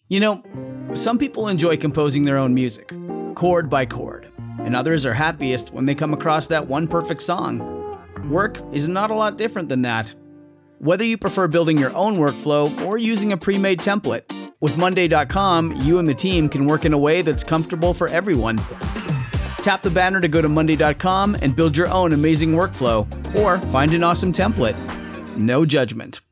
You know, some people enjoy composing their own music, chord by chord, and others are happiest when they come across that one perfect song. Work is not a lot different than that. Whether you prefer building your own workflow or using a pre-made template, with Monday.com, you and the team can work in a way that's comfortable for everyone. Tap the banner to go to Monday.com and build your own amazing workflow, or find an awesome template. No judgment.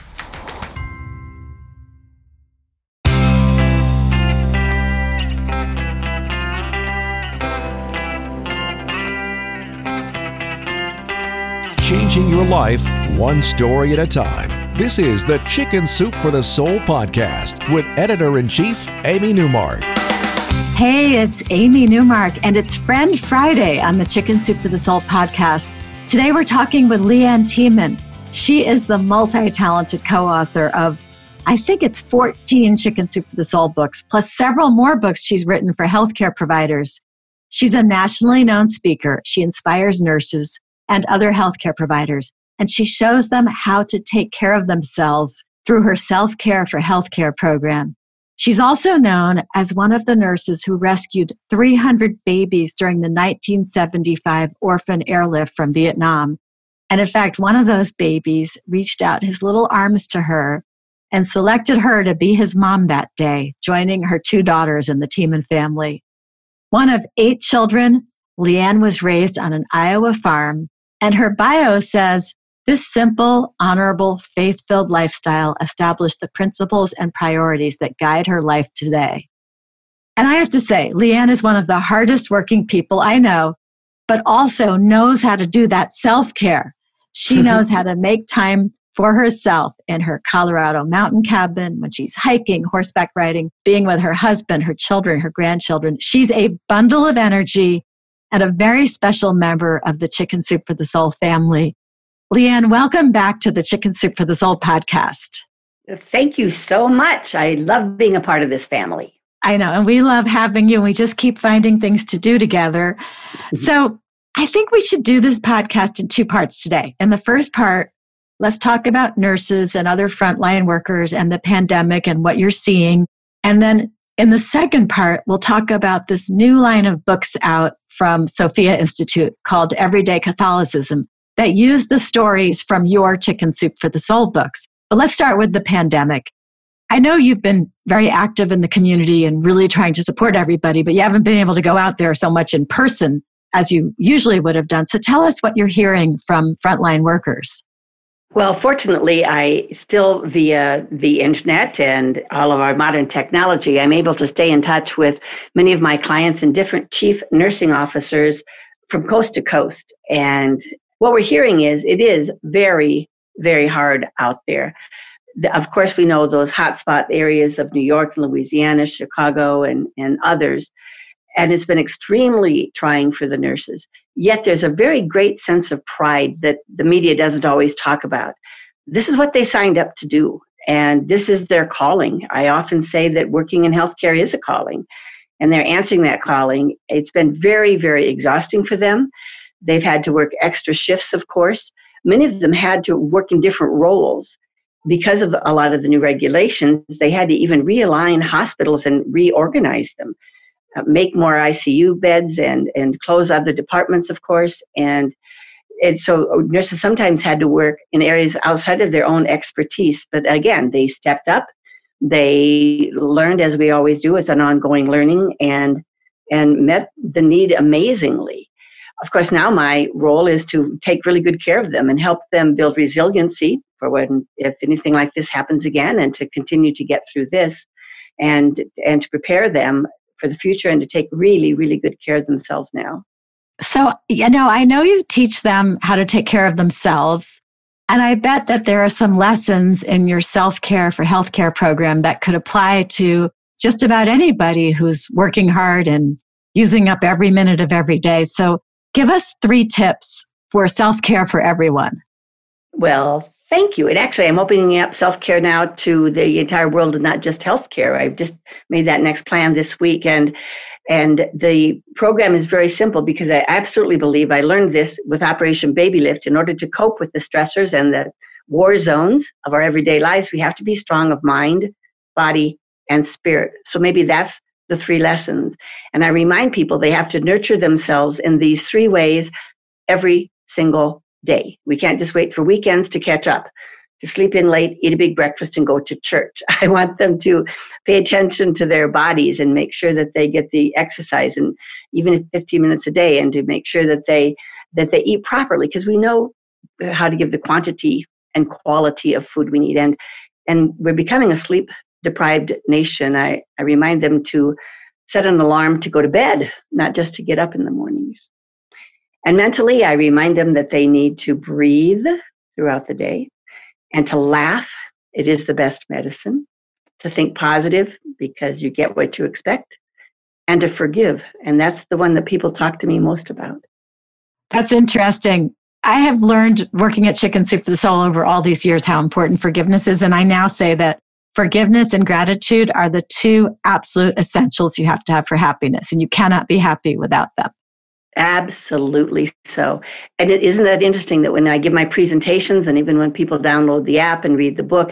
Changing your life one story at a time. This is the Chicken Soup for the Soul podcast with Editor-in-Chief Amy Newmark. Hey, it's Amy Newmark, and it's Friend Friday on the Chicken Soup for the Soul podcast. Today we're talking with Leanne Tiemann. She is the multi-talented co-author of, I think it's 14 Chicken Soup for the Soul books, plus several more books she's written for healthcare providers. She's a nationally known speaker. She inspires nurses and other healthcare providers, and she shows them how to take care of themselves through her Self-Care for Healthcare program. She's also known as one of the nurses who rescued 300 babies during the 1975 orphan airlift from Vietnam. And in fact, one of those babies reached out his little arms to her and selected her to be his mom that day, joining her 2 daughters in the Tiemann family. One of 8 children, Leanne was raised on an Iowa farm, and her bio says, this simple, honorable, faith-filled lifestyle established the principles and priorities that guide her life today. And I have to say, Leanne is one of the hardest working people I know, but also knows how to do that self-care. She knows how to make time for herself in her Colorado mountain cabin, when she's hiking, horseback riding, being with her husband, her children, her grandchildren. She's a bundle of energy and a very special member of the Chicken Soup for the Soul family. Leanne, welcome back to the Chicken Soup for the Soul podcast. Thank you so much. I love being a part of this family. I know, and we love having you, and we just keep finding things to do together. So I think we should do this podcast in 2 parts today. In the first part, let's talk about nurses and other frontline workers and the pandemic and what you're seeing. And then in the second part, we'll talk about this new line of books out from Sophia Institute called Everyday Catholicism, that use the stories from your Chicken Soup for the Soul books. But let's start with the pandemic. I know you've been very active in the community and really trying to support everybody, but you haven't been able to go out there so much in person as you usually would have done. So tell us what you're hearing from frontline workers. Well, fortunately, I still, via the internet and all of our modern technology, I'm able to stay in touch with many of my clients and different chief nursing officers from coast to coast. And what we're hearing is it is very, very hard out there. Of course, we know those hotspot areas of New York, Louisiana, Chicago, and others. And it's been extremely trying for the nurses. Yet there's a very great sense of pride that the media doesn't always talk about. This is what they signed up to do, and this is their calling. I often say that working in healthcare is a calling, and they're answering that calling. It's been very, very exhausting for them. They've had to work extra shifts, of course. Many of them had to work in different roles. Because of a lot of the new regulations, they had to even realign hospitals and reorganize them, make more ICU beds and close other departments, of course. And so nurses sometimes had to work in areas outside of their own expertise. But again, they stepped up. They learned, as we always do. It's an ongoing learning, and met the need amazingly. Of course, now my role is to take really good care of them and help them build resiliency for if anything like this happens again, and to continue to get through this, and to prepare them for the future and to take really, really good care of themselves now. So, I know you teach them how to take care of themselves, and I bet that there are some lessons in your Self-Care for Healthcare program that could apply to just about anybody who's working hard and using up every minute of every day. So give us 3 tips for self-care for everyone. Well, thank you. And actually, I'm opening up self-care now to the entire world and not just healthcare. I've just made that next plan this week. And the program is very simple because I absolutely believe I learned this with Operation Baby Lift. In order to cope with the stressors and the war zones of our everyday lives, we have to be strong of mind, body, and spirit. So maybe that's the 3 lessons. And I remind people they have to nurture themselves in these 3 ways every single day. We can't just wait for weekends to catch up, to sleep in late, eat a big breakfast, and go to church. I want them to pay attention to their bodies and make sure that they get the exercise, and even if 15 minutes a day, and to make sure that they eat properly, because we know how to give the quantity and quality of food we need. And we're becoming a sleep-deprived nation. I remind them to set an alarm to go to bed, not just to get up in the mornings. And mentally, I remind them that they need to breathe throughout the day, and to laugh. It is the best medicine. To think positive, because you get what you expect. And to forgive. And that's the one that people talk to me most about. That's interesting. I have learned working at Chicken Soup for the Soul over all these years how important forgiveness is. And I now say that forgiveness and gratitude are the 2 absolute essentials you have to have for happiness. And you cannot be happy without them. Absolutely so. And isn't that interesting that when I give my presentations, and even when people download the app and read the book,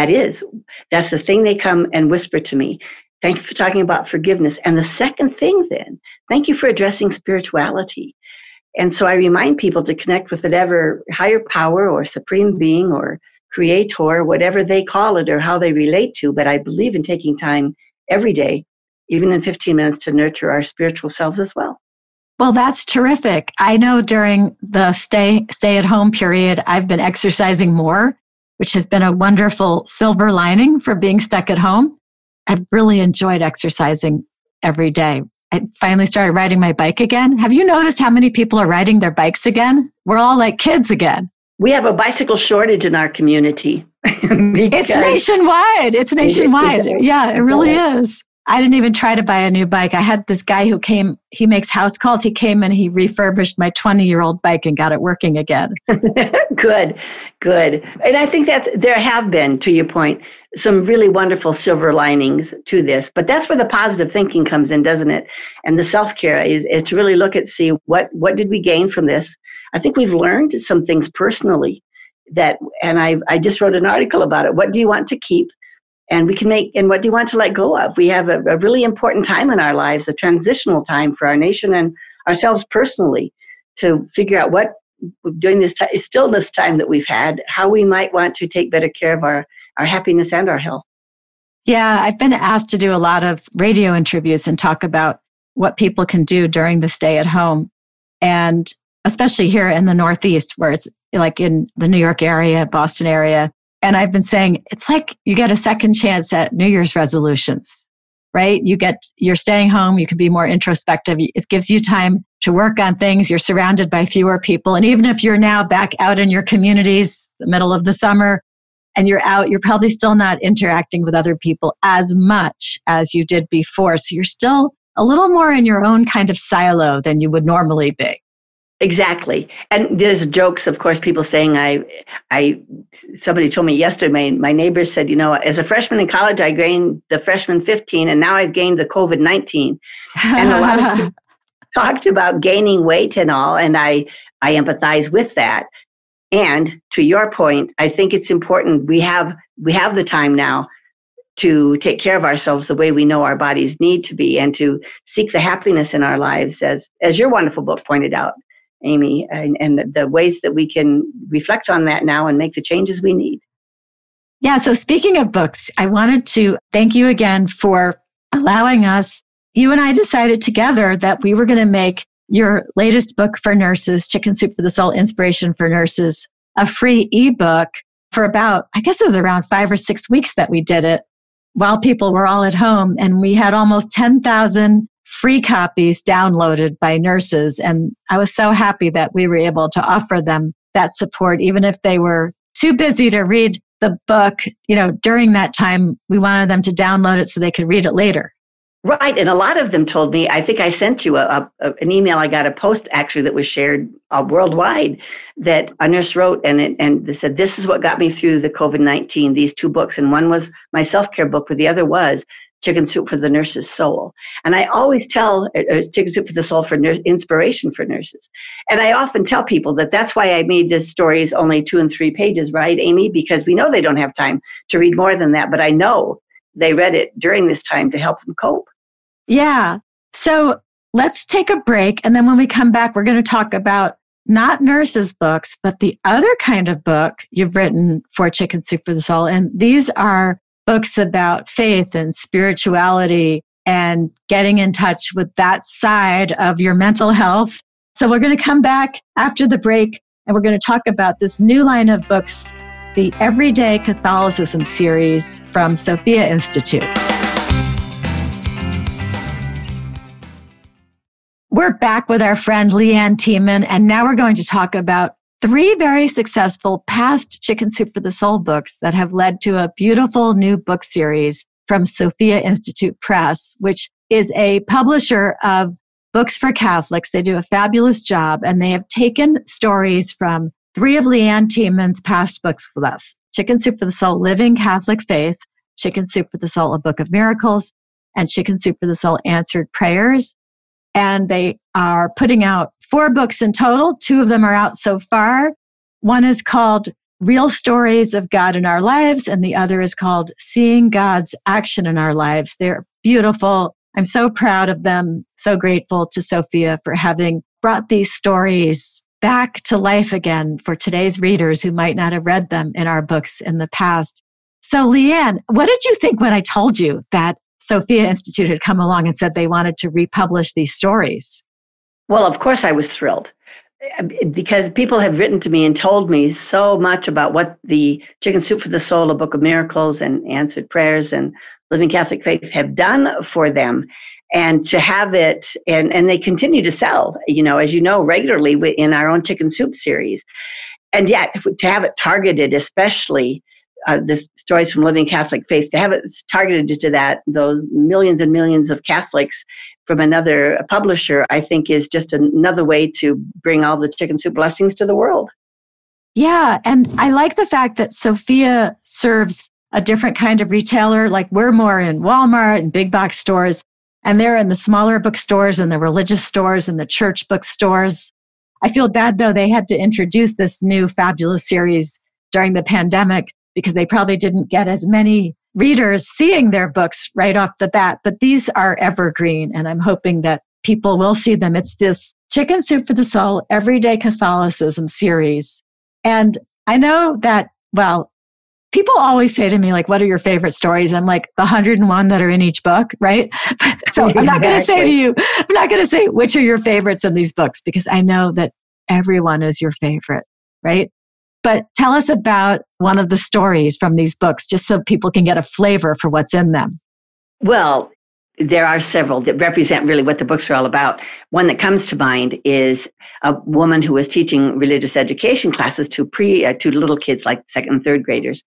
that's the thing they come and whisper to me. Thank you for talking about forgiveness. And the second thing then, thank you for addressing spirituality. And so I remind people to connect with whatever higher power or supreme being or creator, whatever they call it or how they relate to. But I believe in taking time every day, even in 15 minutes, to nurture our spiritual selves as well. Well, that's terrific. I know during the stay at home period, I've been exercising more, which has been a wonderful silver lining for being stuck at home. I've really enjoyed exercising every day. I finally started riding my bike again. Have you noticed how many people are riding their bikes again? We're all like kids again. We have a bicycle shortage in our community. It's nationwide. It's nationwide. Yeah, it really is. I didn't even try to buy a new bike. I had this guy who came, he makes house calls. He came and he refurbished my 20-year-old bike and got it working again. Good. And I think that there have been, to your point, some really wonderful silver linings to this. But that's where the positive thinking comes in, doesn't it? And the self-care is to really look at, see what did we gain from this? I think we've learned some things personally and I just wrote an article about it. What do you want to keep? And we can and what do you want to let go of? We have a really important time in our lives, a transitional time for our nation and ourselves personally, to figure out what, during this stillness time that we've had, how we might want to take better care of our happiness and our health. Yeah, I've been asked to do a lot of radio interviews and talk about what people can do during the stay at home. And especially here in the Northeast, where it's like in the New York area, Boston area. And I've been saying, it's like you get a second chance at New Year's resolutions, right? You're staying home. You can be more introspective. It gives you time to work on things. You're surrounded by fewer people. And even if you're now back out in your communities, the middle of the summer, and you're out, you're probably still not interacting with other people as much as you did before. So you're still a little more in your own kind of silo than you would normally be. Exactly. And there's jokes, of course, people saying, somebody told me yesterday, my neighbor said, as a freshman in college, I gained the freshman 15, and now I've gained the COVID-19. And a lot of people talked about gaining weight and all, and I empathize with that. And to your point, I think it's important. We have the time now to take care of ourselves the way we know our bodies need to be, and to seek the happiness in our lives, as your wonderful book pointed out, Amy, and the ways that we can reflect on that now and make the changes we need. Yeah, so speaking of books, I wanted to thank you again for allowing us. You and I decided together that we were going to make your latest book for nurses, Chicken Soup for the Soul, Inspiration for Nurses, a free ebook for about, I guess it was around 5 or 6 weeks that we did it while people were all at home. And we had almost 10,000 free copies downloaded by nurses. And I was so happy that we were able to offer them that support, even if they were too busy to read the book. During that time, we wanted them to download it so they could read it later. Right. And a lot of them told me, I think I sent you an email. I got a post actually that was shared worldwide that a nurse wrote, and they said, this is what got me through the COVID-19, these 2 books. And one was my self-care book, but the other was Chicken Soup for the Nurse's Soul. And I always tell Chicken Soup for the Soul for inspiration for nurses. And I often tell people that's why I made the stories only 2 and 3 pages, right, Amy? Because we know they don't have time to read more than that. But I know they read it during this time to help them cope. Yeah. So let's take a break. And then when we come back, we're going to talk about not nurses' books, but the other kind of book you've written for Chicken Soup for the Soul. And these are books about faith and spirituality and getting in touch with that side of your mental health. So we're going to come back after the break and we're going to talk about this new line of books, the Everyday Catholicism series from Sophia Institute. We're back with our friend Leanne Tiemann, and now we're going to talk about 3 very successful past Chicken Soup for the Soul books that have led to a beautiful new book series from Sophia Institute Press, which is a publisher of books for Catholics. They do a fabulous job, and they have taken stories from 3 of Leanne Tiemann's past books with us. Chicken Soup for the Soul, Living Catholic Faith, Chicken Soup for the Soul, A Book of Miracles, and Chicken Soup for the Soul, Answered Prayers. And they are putting out 4 books in total. 2 of them are out so far. One is called Real Stories of God in Our Lives, and the other is called Seeing God's Action in Our Lives. They're beautiful. I'm so proud of them, so grateful to Sophia for having brought these stories back to life again for today's readers who might not have read them in our books in the past. So Leanne, what did you think when I told you that Sophia Institute had come along and said they wanted to republish these stories? Well, of course I was thrilled, because people have written to me and told me so much about what the Chicken Soup for the Soul, A Book of Miracles, and Answered Prayers, and Living Catholic Faith have done for them. And to have it, and they continue to sell, as you know, regularly in our own Chicken Soup series. And yet, to have it targeted, especially the stories from Living Catholic Faith, to have it targeted to those millions and millions of Catholics from another publisher, I think is just another way to bring all the Chicken Soup blessings to the world. Yeah, and I like the fact that Sophia serves a different kind of retailer. Like we're more in Walmart and big box stores, and they're in the smaller bookstores and the religious stores and the church bookstores. I feel bad, though, they had to introduce this new fabulous series during the pandemic because they probably didn't get as many readers seeing their books right off the bat. But these are evergreen, and I'm hoping that people will see them. It's this Chicken Soup for the Soul, Everyday Catholicism series. And I know that, well, people always say to me, like, what are your favorite stories? I'm like, the 101 that are in each book, right? So I'm not going to say to you, I'm not going to say which are your favorites in these books, because I know that everyone is your favorite, right? But tell us about one of the stories from these books, just so people can get a flavor for what's in them. Well, there are several that represent really what the books are all about. One that comes to mind is a woman who was teaching religious education classes to little kids, like 2nd and 3rd graders,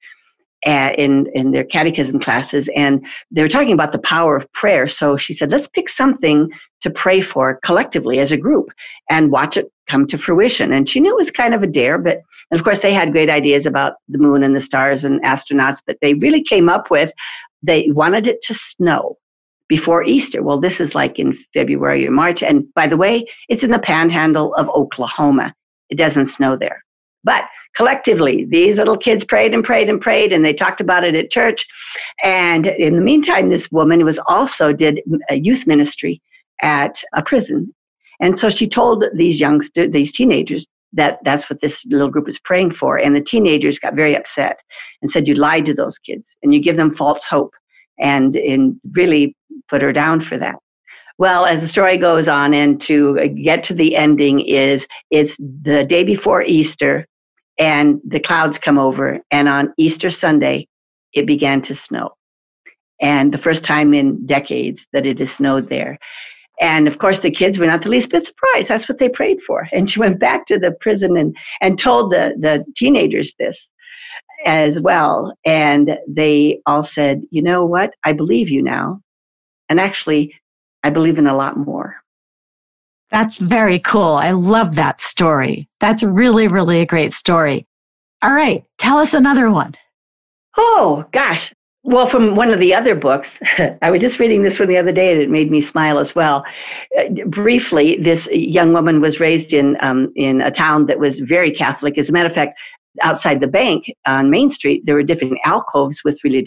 in their catechism classes. And they were talking about the power of prayer. So she said, let's pick something to pray for collectively as a group and watch it come to fruition. And she knew it was kind of a dare, but and of course they had great ideas about the moon and the stars and astronauts, but they really came up with, they wanted it to snow before Easter. Well, this is like in February or March. And by the way, it's in the panhandle of Oklahoma. It doesn't snow there. But collectively, these little kids prayed and prayed and prayed, and they talked about it at church. And in the meantime, this woman did a youth ministry at a prison. And so she told these teenagers, that's what this little group is praying for. And the teenagers got very upset and said, you lied to those kids and you give them false hope, and really put her down for that. Well, as the story goes on, and to get to the ending, it's the day before Easter, and the clouds come over, and on Easter Sunday, it began to snow. And the first time in decades that it has snowed there. And of course, the kids were not the least bit surprised. That's what they prayed for. And she went back to the prison and told the teenagers this as well. And they all said, you know what? I believe you now. And actually, I believe in a lot more. That's very cool. I love that story. That's really, really a great story. All right. Tell us another one. Oh, gosh. Well, from one of the other books, I was just reading this one the other day and it made me smile as well. Briefly, this young woman was raised in a town that was very Catholic. As a matter of fact, outside the bank on Main Street, there were different alcoves with religious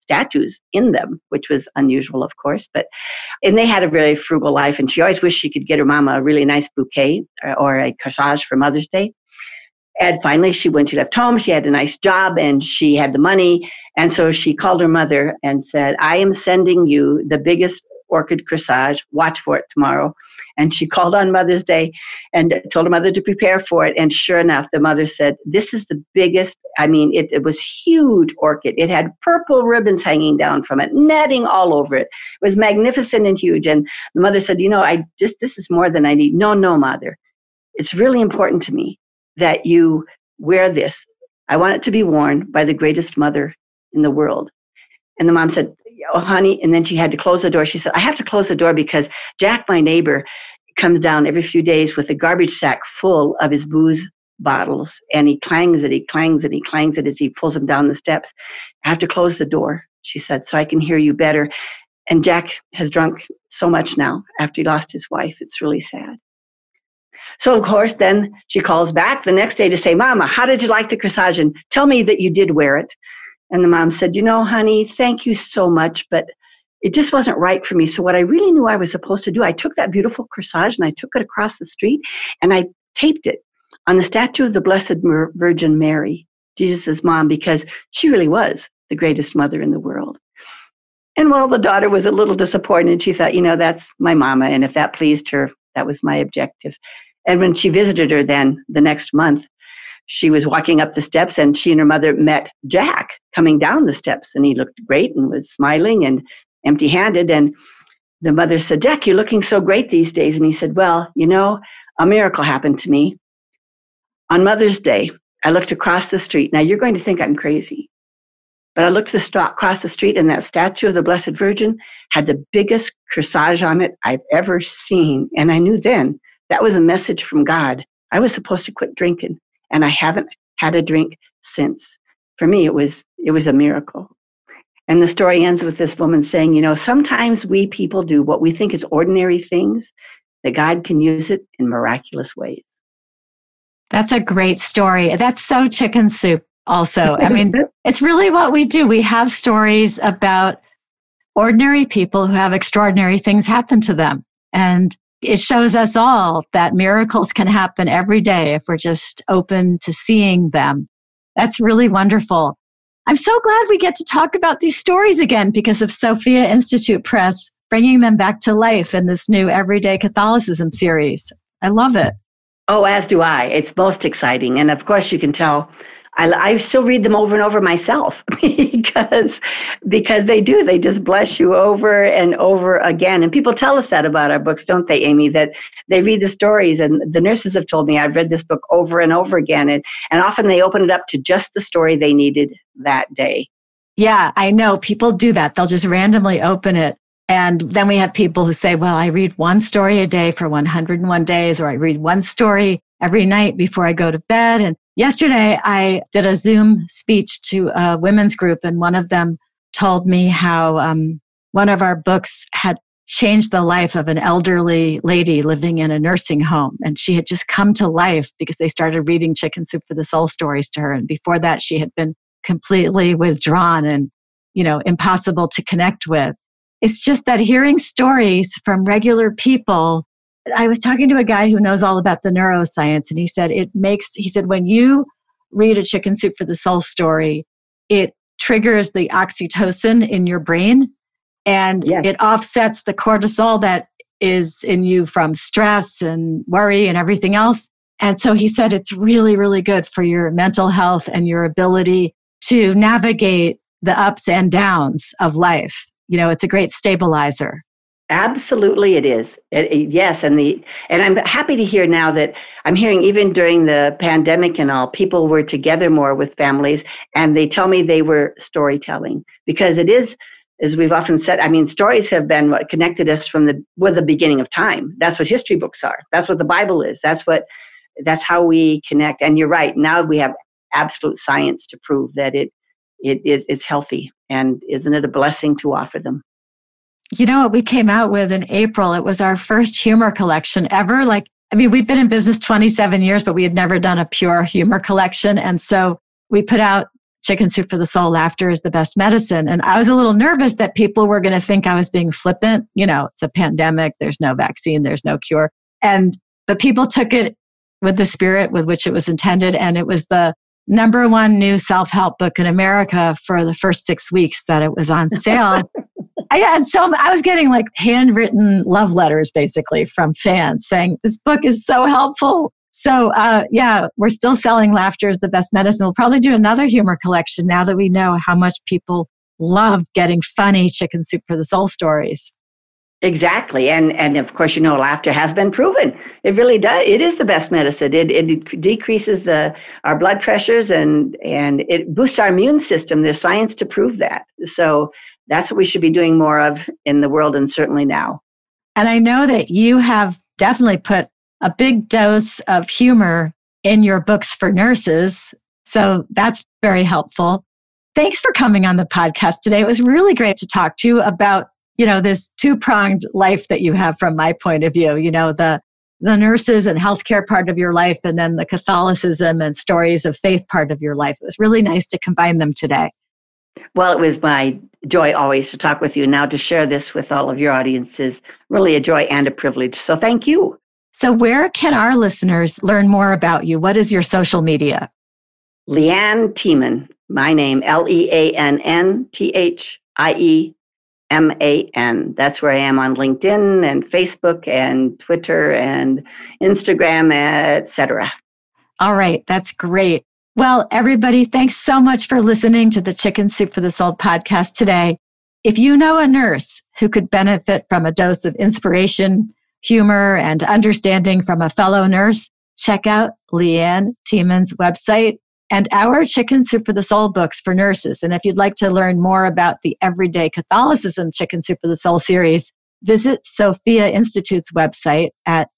statues in them, which was unusual, of course. And they had a very frugal life, and she always wished she could get her mama a really nice bouquet or a corsage for Mother's Day. And finally, she, when she left home, she had a nice job and she had the money. And so she called her mother and said, I am sending you the biggest orchid corsage. Watch for it tomorrow. And she called on Mother's Day and told her mother to prepare for it. And sure enough, the mother said, this is the biggest. I mean, it was huge orchid. It had purple ribbons hanging down from it, netting all over it. It was magnificent and huge. And the mother said, this is more than I need. No, mother. It's really important to me that you wear this. I want it to be worn by the greatest mother in the world. And the mom said, oh, honey. And then she had to close the door. She said, I have to close the door because Jack, my neighbor, comes down every few days with a garbage sack full of his booze bottles. And he clangs it as he pulls them down the steps. I have to close the door, she said, so I can hear you better. And Jack has drunk so much now after he lost his wife. It's really sad. So, of course, then she calls back the next day to say, Mama, how did you like the corsage? And tell me that you did wear it. And the mom said, honey, thank you so much, but it just wasn't right for me. So what I really knew I was supposed to do, I took that beautiful corsage and I took it across the street and I taped it on the statue of the Blessed Virgin Mary, Jesus' mom, because she really was the greatest mother in the world. And well, the daughter was a little disappointed. She thought, that's my mama. And if that pleased her, that was my objective. And when she visited her then the next month, she was walking up the steps and she and her mother met Jack coming down the steps. And he looked great and was smiling and empty-handed. And the mother said, Jack, you're looking so great these days. And he said, well, a miracle happened to me. On Mother's Day, I looked across the street. Now, you're going to think I'm crazy. But I looked across the street and that statue of the Blessed Virgin had the biggest corsage on it I've ever seen. And I knew then that was a message from God. I was supposed to quit drinking, and I haven't had a drink since. For me, it was a miracle. And the story ends with this woman saying, sometimes we people do what we think is ordinary things, that God can use it in miraculous ways. That's a great story. That's so Chicken Soup also. I mean, it's really what we do. We have stories about ordinary people who have extraordinary things happen to them. And it shows us all that miracles can happen every day if we're just open to seeing them. That's really wonderful. I'm so glad we get to talk about these stories again because of Sophia Institute Press bringing them back to life in this new Everyday Catholicism series. I love it. Oh, as do I. It's most exciting. And of course, you can tell I still read them over and over myself because they do. They just bless you over and over again. And people tell us that about our books, don't they, Amy? That they read the stories. And the nurses have told me I've read this book over and over again. And often they open it up to just the story they needed that day. Yeah, I know. People do that. They'll just randomly open it. And then we have people who say, well, I read one story a day for 101 days, or I read one story every night before I go to bed. And yesterday, I did a Zoom speech to a women's group, and one of them told me how one of our books had changed the life of an elderly lady living in a nursing home. And she had just come to life because they started reading Chicken Soup for the Soul stories to her. And before that, she had been completely withdrawn and, impossible to connect with. It's just that hearing stories from regular people. I was talking to a guy who knows all about the neuroscience, and he said when you read a Chicken Soup for the Soul story, it triggers the oxytocin in your brain, and It offsets the cortisol that is in you from stress and worry and everything else. And so he said it's really, really good for your mental health and your ability to navigate the ups and downs of life. It's a great stabilizer. Absolutely, it is. Yes, and I'm happy to hear now that I'm hearing even during the pandemic and all, people were together more with families, and they tell me they were storytelling because it is, as we've often said. I mean, stories have been what connected us from the beginning of time. That's what history books are. That's what the Bible is. That's how we connect. And you're right. Now we have absolute science to prove that it's healthy. And isn't it a blessing to offer them? You know what we came out with in April? It was our first humor collection ever. We've been in business 27 years, but we had never done a pure humor collection. And so we put out Chicken Soup for the Soul, laughter is the best medicine. And I was a little nervous that people were going to think I was being flippant. You know, it's a pandemic. There's no vaccine. There's no cure. But people took it with the spirit with which it was intended. And it was the #1 new self-help book in America for the first 6 weeks that it was on sale. And so I was getting like handwritten love letters basically from fans saying, this book is so helpful. So we're still selling Laughter is the Best Medicine. We'll probably do another humor collection now that we know how much people love getting funny Chicken Soup for the Soul stories. Exactly. And of course, laughter has been proven. It really does. It is the best medicine. It decreases our blood pressures and it boosts our immune system. There's science to prove that. So that's what we should be doing more of in the world and certainly now. And I know that you have definitely put a big dose of humor in your books for nurses. So that's very helpful. Thanks for coming on the podcast today. It was really great to talk to you about, this two-pronged life that you have from my point of view, the nurses and healthcare part of your life, and then the Catholicism and stories of faith part of your life. It was really nice to combine them today. Well, it was my joy always to talk with you. Now to share this with all of your audiences, really a joy and a privilege. So thank you. So where can our listeners learn more about you? What is your social media? Leanne Thiemann, my name, LeAnnThiemann. That's where I am on LinkedIn and Facebook and Twitter and Instagram, etc. All right, that's great. Well, everybody, thanks so much for listening to the Chicken Soup for the Soul podcast today. If you know a nurse who could benefit from a dose of inspiration, humor, and understanding from a fellow nurse, check out Leanne Thiemann's website and our Chicken Soup for the Soul books for nurses. And if you'd like to learn more about the Everyday Catholicism Chicken Soup for the Soul series, visit Sophia Institute's website at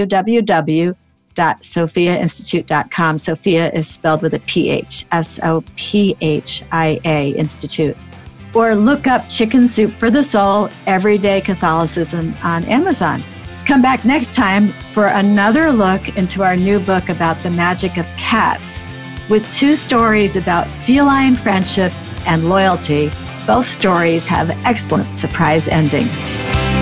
www.sophiainstitute.com. Sophia is spelled with a PH, Sophia Institute. Or look up Chicken Soup for the Soul, Everyday Catholicism on Amazon. Come back next time for another look into our new book about the magic of cats, with 2 stories about feline friendship and loyalty. Both stories have excellent surprise endings.